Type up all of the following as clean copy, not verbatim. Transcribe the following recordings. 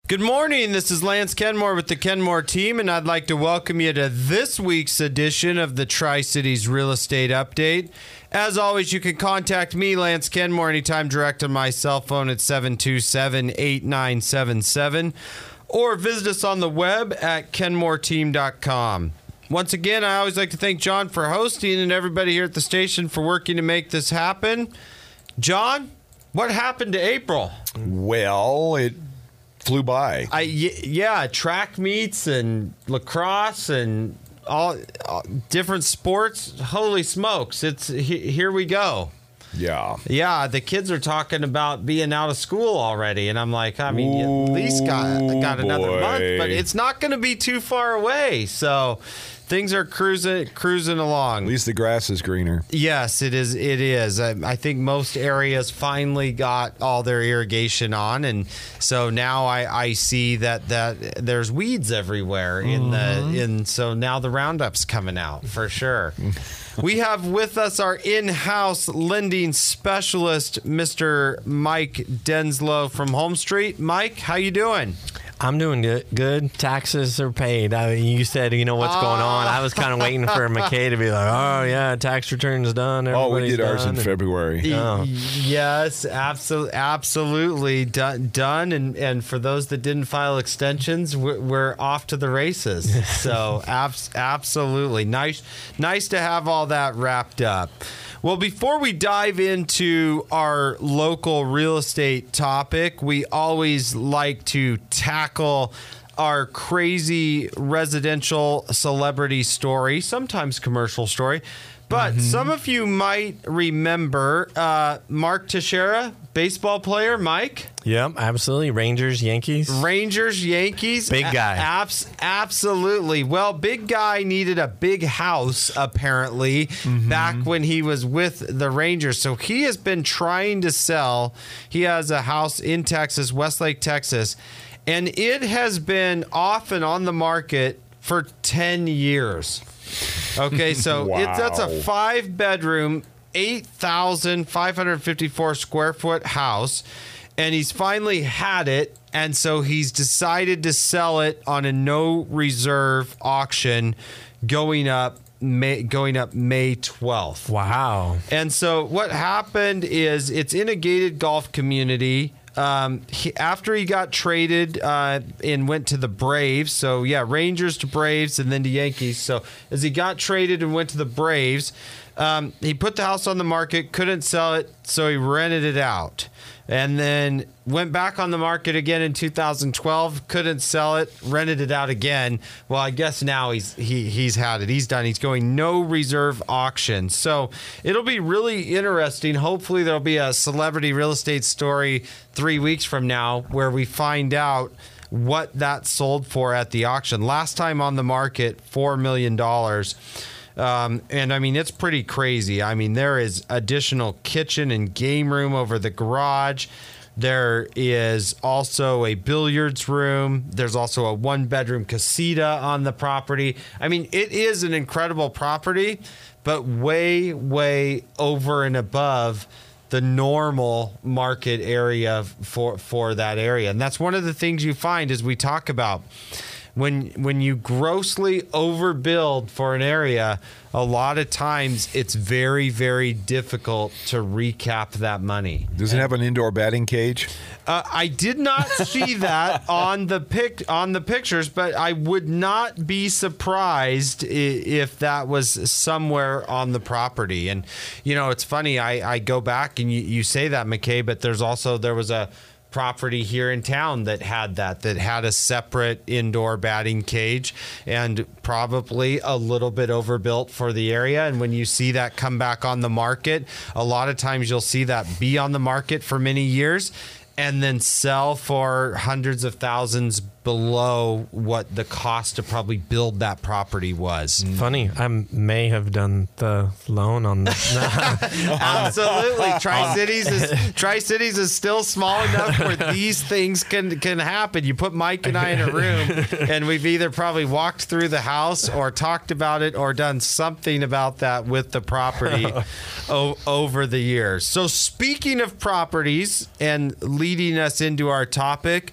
Good morning. This is Lance Kenmore with the Kenmore team, and I'd like to welcome you to this week's edition of the Tri-Cities Real Estate Update. As always, you can contact me, Lance Kenmore, anytime direct on my cell phone at 727-8977, or visit us on the web at kenmoreteam.com. Once again, I always like to thank John for hosting and everybody here at the station for working to make this happen. John, what happened to April? Well, it flew by. Track meets and lacrosse and all different sports. Holy smokes! Here we go. Yeah. The kids are talking about being out of school already, and I'm like, at least got another month, but it's not going to be too far away. So things are cruising along. At least the grass is greener. Yes, it is. It is. I think most areas finally got all their irrigation on, and so now I see that there's weeds everywhere so now the Roundup's coming out for sure. We have with us our in-house lending specialist, Mr. Mike Denslow from Home Street. Mike, how you doing? I'm doing good. Taxes are paid. You said, what's going on. I was kind of waiting for McKay to be like, oh, yeah, tax return's done. We did ours in February. Yes, absolutely. Done. And for those that didn't file extensions, we're off to the races. So absolutely. Nice to have all that wrapped up. Well, before we dive into our local real estate topic, we always like to tackle our crazy residential celebrity story, sometimes commercial story. But some of you might remember Mark Teixeira, baseball player, Mike. Yep, absolutely. Rangers, Yankees. Big guy. Absolutely. Well, big guy needed a big house, apparently, back when he was with the Rangers. So he has been trying to sell. He has a house in Texas, Westlake, Texas, and it has been off and on the market for 10 years. Okay, so wow. that's a 5-bedroom, 8,554 square foot house, and he's finally had it, and so he's decided to sell it on a no reserve auction going up May 12th. Wow. And so what happened is it's in a gated golf community. After he got traded and went to the Braves, so yeah, Rangers to Braves and then to Yankees. So as he got traded and went to the Braves, he put the house on the market, couldn't sell it, so he rented it out. And then went back on the market again in 2012, couldn't sell it, rented it out again. Well, I guess now he's had it. He's done. He's going no reserve auction. So it'll be really interesting. Hopefully there'll be a celebrity real estate story 3 weeks from now where we find out what that sold for at the auction. Last time on the market, $4 million. And I mean, it's pretty crazy. I mean, there is additional kitchen and game room over the garage. There is also a billiards room. There's also a 1-bedroom casita on the property. I mean, it is an incredible property, but way, way over and above the normal market area for that area. And that's one of the things you find as we talk about. When you grossly overbuild for an area, a lot of times it's very, very difficult to recap that money. Does it have an indoor batting cage? I did not see that on the pictures, but I would not be surprised if that was somewhere on the property. And it's funny. I go back and you say that, McKay, but there was a property here in town that had a separate indoor batting cage and probably a little bit overbuilt for the area. And when you see that come back on the market, a lot of times you'll see that be on the market for many years and then sell for hundreds of thousands below what the cost to probably build that property was. Funny, I may have done the loan on this. Absolutely. Tri-Cities is still small enough where these things can happen. You put Mike and I in a room and we've either probably walked through the house or talked about it or done something about that with the property over the years. So speaking of properties and leading us into our topic,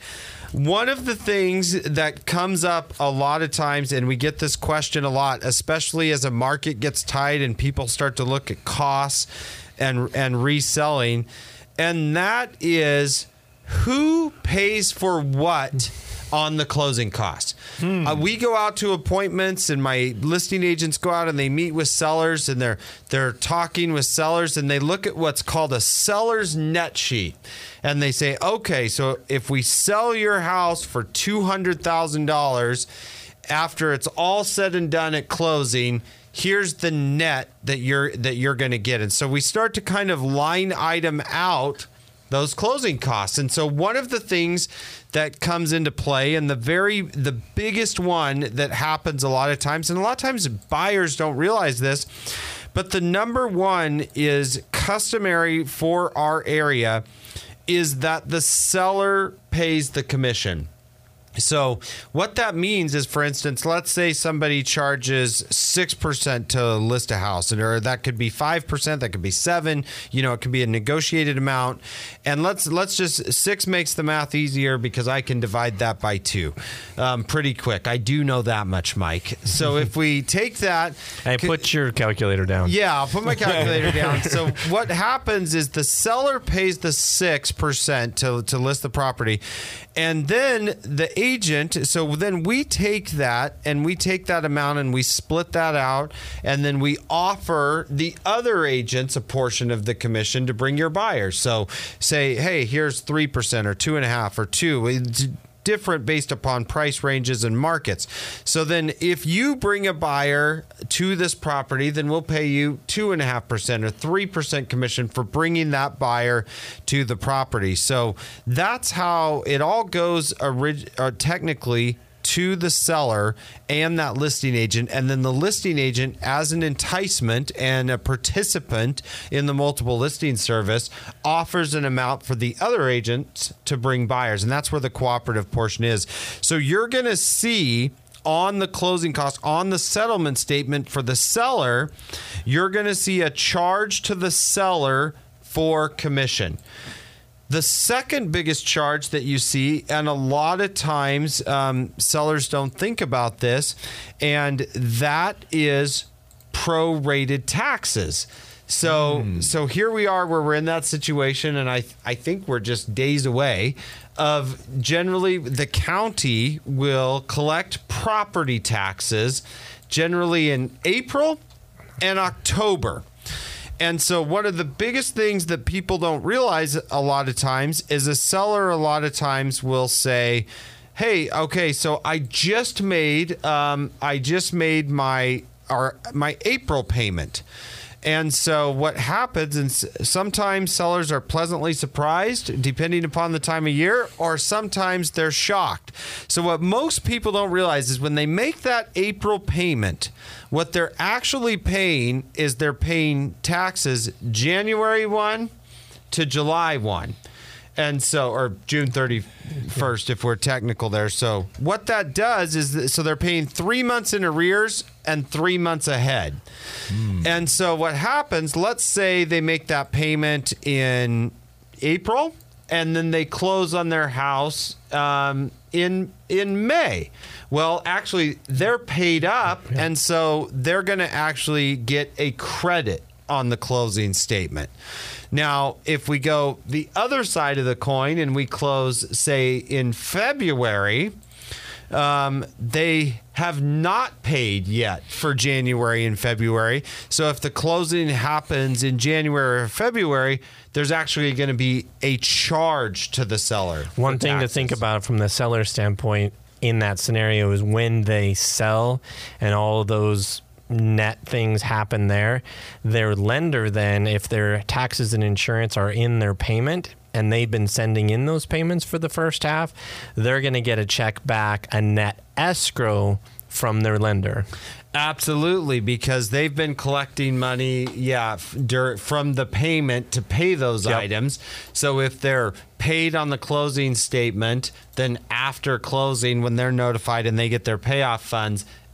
One of the things that comes up a lot of times, and we get this question a lot, especially as a market gets tight and people start to look at costs and reselling, and that is who pays for what on the closing costs. We go out to appointments, and my listing agents go out and they meet with sellers, and they're talking with sellers, and they look at what's called a seller's net sheet. And they say, okay, so if we sell your house for $200,000 after it's all said and done at closing, here's the net that you're going to get. And so we start to kind of line item out those closing costs. And so one of the things that comes into play, and the biggest one that happens a lot of times, and a lot of times buyers don't realize this, but the number one is customary for our area is that the seller pays the commission. So what that means is, for instance, let's say somebody charges 6% to list a house, or that could be 5%, that could be 7%. It can be a negotiated amount. And let's just 6 makes the math easier because I can divide that by 2 pretty quick. I do know that much, Mike. So if we take that, hey, put your calculator down. Yeah, I'll put my calculator down. So what happens is the seller pays the 6% to list the property, and then the agent, so then we take that amount and we split that out, and then we offer the other agents a portion of the commission to bring your buyers. So say, hey, here's 3% or 2.5% or 2%. It's different based upon price ranges and markets. So then if you bring a buyer to this property, then we'll pay you 2.5% or 3% commission for bringing that buyer to the property. So that's how it all goes technically to the seller and that listing agent. And then the listing agent, as an enticement and a participant in the multiple listing service, offers an amount for the other agents to bring buyers. And that's where the cooperative portion is. So you're going to see on the closing cost, on the settlement statement for the seller, you're going to see a charge to the seller for commission. The second biggest charge that you see, and a lot of times sellers don't think about this, and that is prorated taxes. So here we are where we're in that situation, and I think we're just days away of generally the county will collect property taxes generally in April and October. And so one of the biggest things that people don't realize a lot of times is a seller a lot of times will say, hey, okay, so I just made my April payment. And so what happens, and sometimes sellers are pleasantly surprised depending upon the time of year, or sometimes they're shocked. So what most people don't realize is when they make that April payment, what they're actually paying is they're paying taxes January 1 to July 1. And so, or June 31st, if we're technical there. So what that does is, so they're paying 3 months in arrears and 3 months ahead. And so what happens, let's say they make that payment in April, and then they close on their house in May. Well, actually, they're paid up, and so they're going to actually get a credit on the closing statement. Now, if we go the other side of the coin and we close, say, in February, they have not paid yet for January and February. So if the closing happens in January or February, there's actually going to be a charge to the seller. One thing to think about from the seller standpoint in that scenario is when they sell and all of those net things happen there, their lender then, if their taxes and insurance are in their payment and they've been sending in those payments for the first half, they're going to get a check back, a net escrow from their lender. Absolutely, because they've been collecting money, from the payment to pay those items. So if they're paid on the closing statement, then after closing, when they're notified and they get their payoff funds,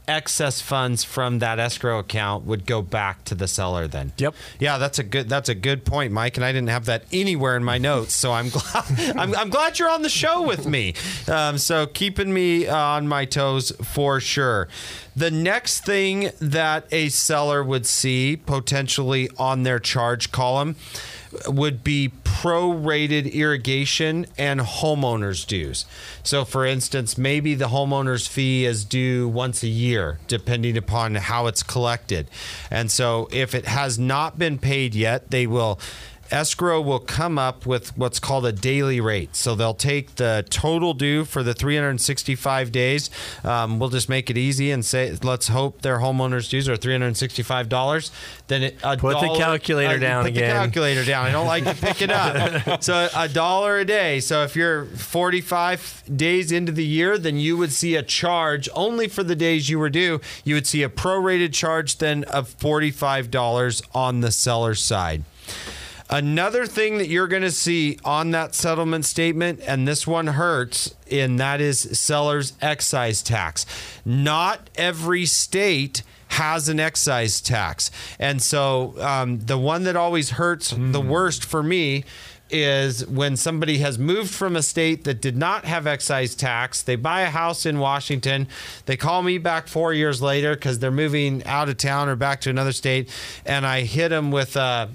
excess funds from that escrow account would go back to the seller then. Yep. Yeah, that's a good point, Mike, and I didn't have that anywhere in my notes, so I'm glad I'm glad you're on the show with me. So keeping me on my toes for sure. The next thing that a seller would see potentially on their charge column would be prorated irrigation and homeowners dues. So for instance, maybe the homeowner's fee is due once a year, depending upon how it's collected. And so if it has not been paid yet, escrow will come up with what's called a daily rate. So they'll take the total due for the 365 days. We'll just make it easy and say, let's hope their homeowners dues are $365. Then put the calculator down again. Put the calculator down. I don't like to pick it up. So $1 a day. So if you're 45 days into the year, then you would see a charge only for the days you were due. You would see a prorated charge then of $45 on the seller's side. Another thing that you're going to see on that settlement statement, and this one hurts, and that is seller's excise tax. Not every state has an excise tax. And so the one that always hurts the worst for me is when somebody has moved from a state that did not have excise tax. They buy a house in Washington. They call me back 4 years later because they're moving out of town or back to another state, and I hit them with a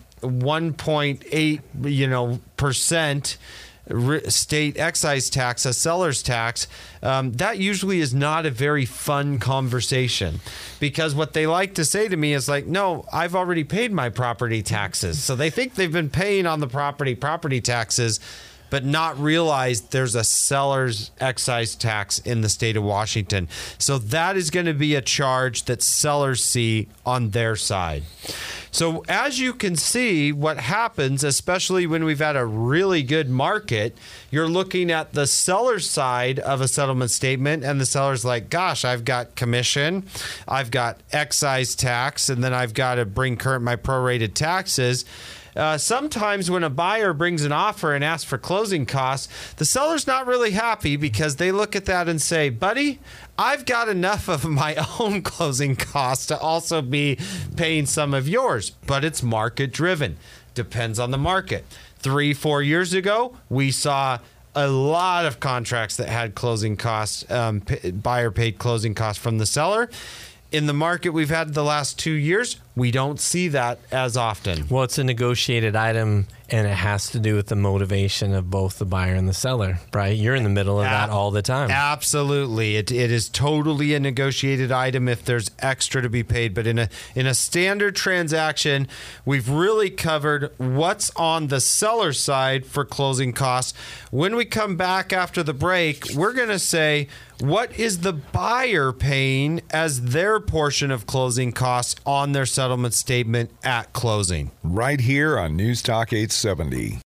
1.8 percent state excise tax, a seller's tax. That usually is not a very fun conversation, because what they like to say to me is like, no, I've already paid my property taxes. So they think they've been paying on the property taxes, but not realize there's a seller's excise tax in the state of Washington. So that is going to be a charge that sellers see on their side. So as you can see, what happens, especially when we've had a really good market, you're looking at the seller's side of a settlement statement, and the seller's like, gosh, I've got commission, I've got excise tax, and then I've got to bring current my prorated taxes. Sometimes when a buyer brings an offer and asks for closing costs, the seller's not really happy, because they look at that and say, buddy, I've got enough of my own closing costs to also be paying some of yours. But it's market driven. Depends on the market. 3-4 years ago, we saw a lot of contracts that had closing costs, buyer paid closing costs from the seller. In the market we've had the last 2 years, we don't see that as often. Well, it's a negotiated item, and it has to do with the motivation of both the buyer and the seller, right? You're in the middle of that all the time. Absolutely. It is totally a negotiated item if there's extra to be paid. But in a standard transaction, we've really covered what's on the seller side for closing costs. When we come back after the break, we're going to say, what is the buyer paying as their portion of closing costs on their settlement statement at closing? Right here on News Talk 870.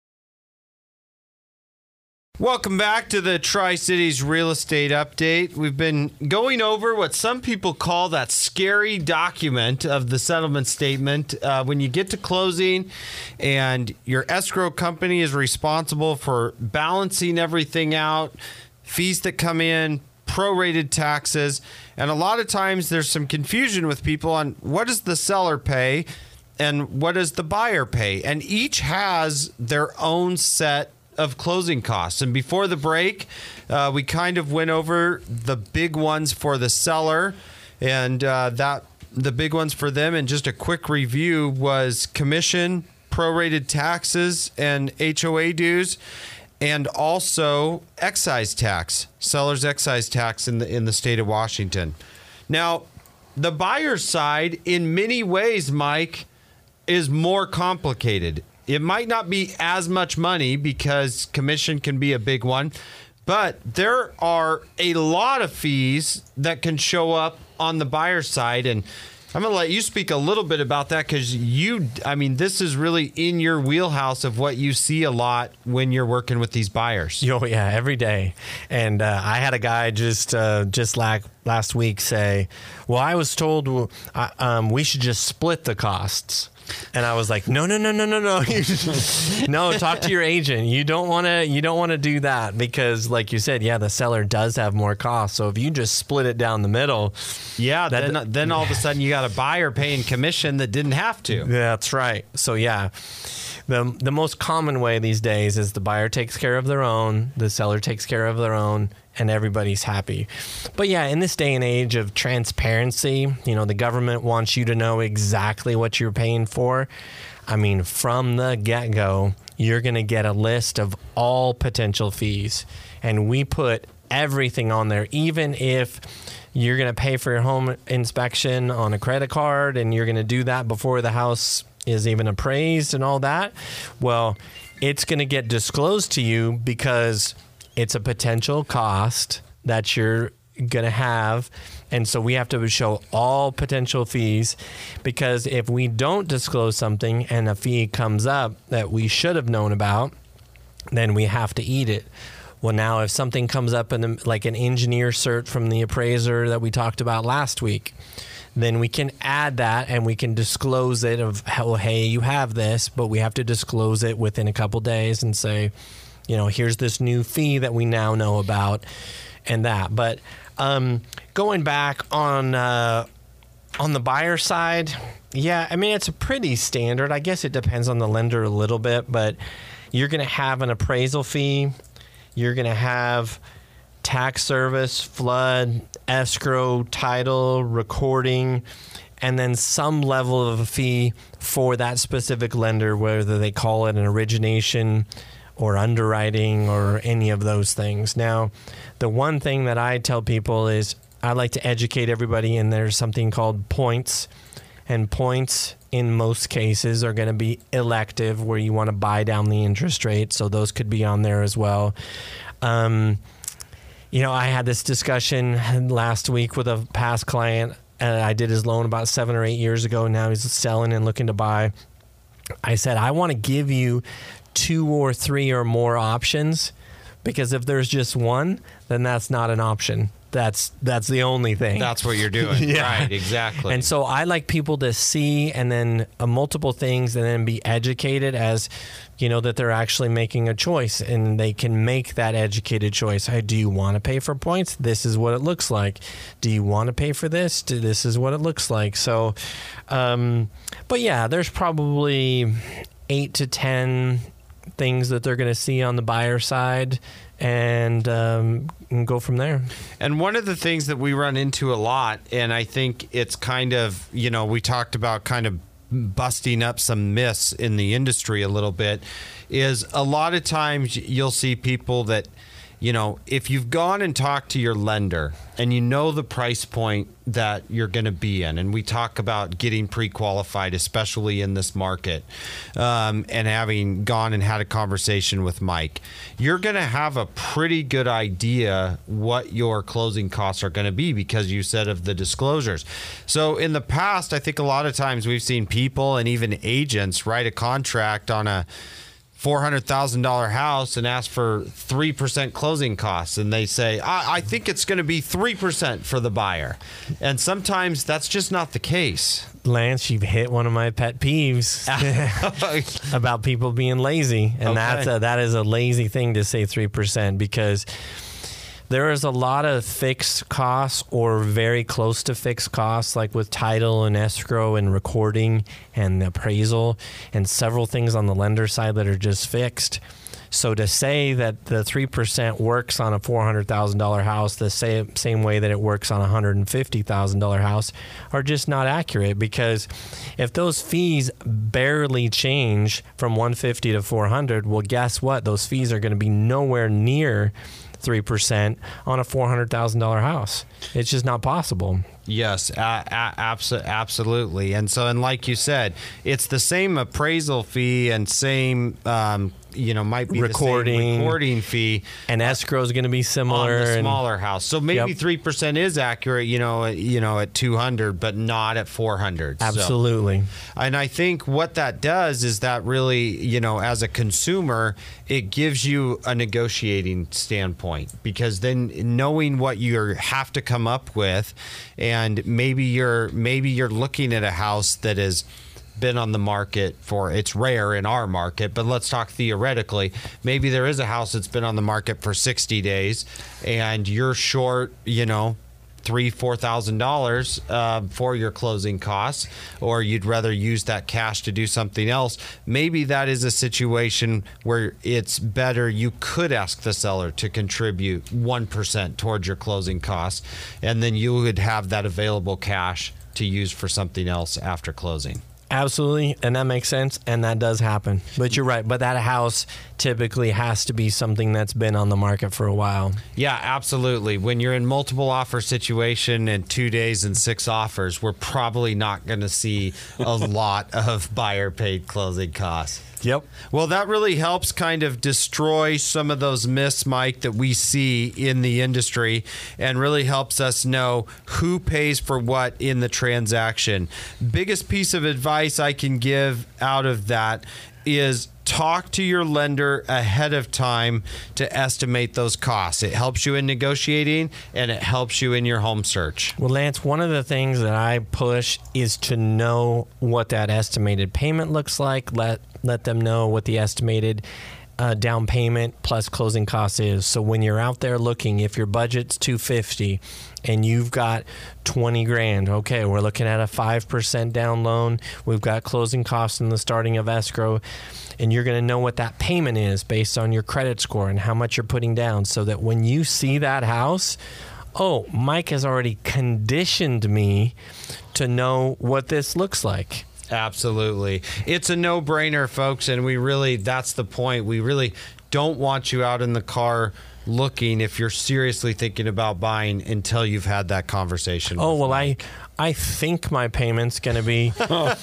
Welcome back to the Tri-Cities Real Estate Update. We've been going over what some people call that scary document of the settlement statement. When you get to closing and your escrow company is responsible for balancing everything out, fees that come in, prorated taxes, and a lot of times there's some confusion with people on what does the seller pay and what does the buyer pay, and each has their own set of closing costs. And before the break, we kind of went over the big ones for the seller, and the big ones for them, and just a quick review was commission, prorated taxes, and HOA dues. And also excise tax, seller's excise tax in the state of Washington. Now, the buyer's side, in many ways, Mike, is more complicated. It might not be as much money because commission can be a big one, but there are a lot of fees that can show up on the buyer's side. And I'm going to let you speak a little bit about that, because this is really in your wheelhouse of what you see a lot when you're working with these buyers. Oh, yeah, every day. And I had a guy just like last week say, well, I was told we should just split the costs. And I was like, no. No, talk to your agent. You don't want to do that because, like you said, the seller does have more costs. So if you just split it down the middle, then all of a sudden you got a buyer paying commission that didn't have to. That's right. So the most common way these days is the buyer takes care of their own, the seller takes care of their own, and everybody's happy. But in this day and age of transparency, the government wants you to know exactly what you're paying for. I mean, from the get-go, you're going to get a list of all potential fees. And we put everything on there, even if you're going to pay for your home inspection on a credit card and you're going to do that before the house is even appraised and all that. Well, it's going to get disclosed to you because it's a potential cost that you're going to have. And so we have to show all potential fees, because if we don't disclose something and a fee comes up that we should have known about, then we have to eat it. Well, now if something comes up in like an engineer cert from the appraiser that we talked about last week, then we can add that and we can disclose it of, oh, hey, you have this, but we have to disclose it within a couple days and say, here's this new fee that we now know about and that. But going back on the buyer side, it's a pretty standard. I guess it depends on the lender a little bit, but you're going to have an appraisal fee. You're going to have tax service, flood, escrow, title, recording, and then some level of a fee for that specific lender, whether they call it an origination or underwriting or any of those things. Now, the one thing that I tell people is I like to educate everybody, and there's something called points. And points, in most cases, are going to be elective, where you want to buy down the interest rate. So those could be on there as well. I had this discussion last week with a past client. I did his loan about 7 or 8 years ago. Now he's selling and looking to buy. I said, I want to give you 2 or 3 or more options, because if there's just one, then that's not an option. That's the only thing. That's what you're doing. Right, exactly. And so I like people to see and then multiple things and then be educated as, that they're actually making a choice, and they can make that educated choice. Hey, do you want to pay for points? This is what it looks like. Do you want to pay for this? This is what it looks like. So, there's probably 8 to 10 things that they're going to see on the buyer side, and go from there. And one of the things that we run into a lot, and I think it's kind of, we talked about kind of busting up some myths in the industry a little bit, is a lot of times you'll see people that, if you've gone and talked to your lender and the price point that you're going to be in, and we talk about getting pre-qualified, especially in this market, and having gone and had a conversation with Mike, you're going to have a pretty good idea what your closing costs are going to be, because you said of the disclosures. So in the past, I think a lot of times we've seen people and even agents write a contract on a $400,000 house and ask for 3% closing costs, and they say, I think it's going to be 3% for the buyer. And sometimes that's just not the case. Lance, you've hit one of my pet peeves about people being lazy. And that is a lazy thing to say 3%, because there is a lot of fixed costs or very close to fixed costs, like with title and escrow and recording and appraisal, and several things on the lender side that are just fixed. So to say that the 3% works on a $400,000 house the same way that it works on a $150,000 house are just not accurate, because if those fees barely change from 150 to 400, well, guess what? Those fees are going to be nowhere near 3% on a $400,000 house. It's just not possible. Yes, absolutely. And like you said, it's the same appraisal fee and same, might be recording, the same recording fee. And escrow is going to be similar. On the smaller house. So maybe 3% is accurate, at 200, but not at 400. Absolutely. So, and I think what that does is that really, as a consumer, it gives you a negotiating standpoint, because then knowing what you have to come up with, and maybe you're looking at a house that is 3% been on the market for, it's rare in our market, but let's talk theoretically. Maybe there is a house that's been on the market for 60 days and you're short, $3,000-$4,000 for your closing costs, or you'd rather use that cash to do something else. Maybe that is a situation where it's better. You could ask the seller to contribute 1% towards your closing costs, and then you would have that available cash to use for something else after closing. Absolutely, and that makes sense, and that does happen. But you're right, but that house typically has to be something that's been on the market for a while. Yeah, absolutely. When you're in multiple offer situation and 2 days and 6 offers, we're probably not going to see a lot of buyer paid closing costs. Yep. Well, that really helps kind of destroy some of those myths, Mike, that we see in the industry, and really helps us know who pays for what in the transaction. Biggest piece of advice I can give out of that is talk to your lender ahead of time to estimate those costs. It helps you in negotiating, and it helps you in your home search. Well, Lance, one of the things that I push is to know what that estimated payment looks like. Let them know what the estimated down payment plus closing costs is. So when you're out there looking, if your budget's $250 and you've got $20,000, okay, we're looking at a 5% down loan. We've got closing costs in the starting of escrow, and you're going to know what that payment is based on your credit score and how much you're putting down, so that when you see that house, oh, Mike has already conditioned me to know what this looks like. Absolutely. It's a no-brainer, folks, and that's the point. We really don't want you out in the car looking if you're seriously thinking about buying until you've had that conversation. Oh, well, I think my payment's going to be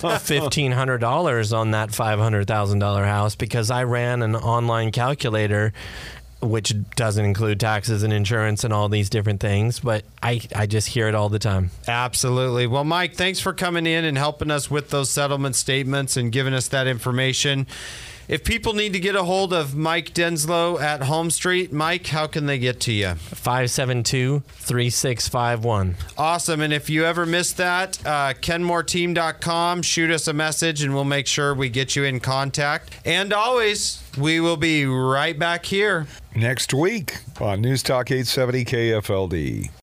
$1,500 on that $500,000 house because I ran an online calculator, which doesn't include taxes and insurance and all these different things, but I just hear it all the time. Absolutely. Well, Mike, thanks for coming in and helping us with those settlement statements and giving us that information. If people need to get a hold of Mike Denslow at Home Street, Mike, how can they get to you? 572-3651. Awesome. And if you ever miss that, kenmoreteam.com, shoot us a message and we'll make sure we get you in contact. And always, we will be right back here Next week on News Talk 870 KFLD.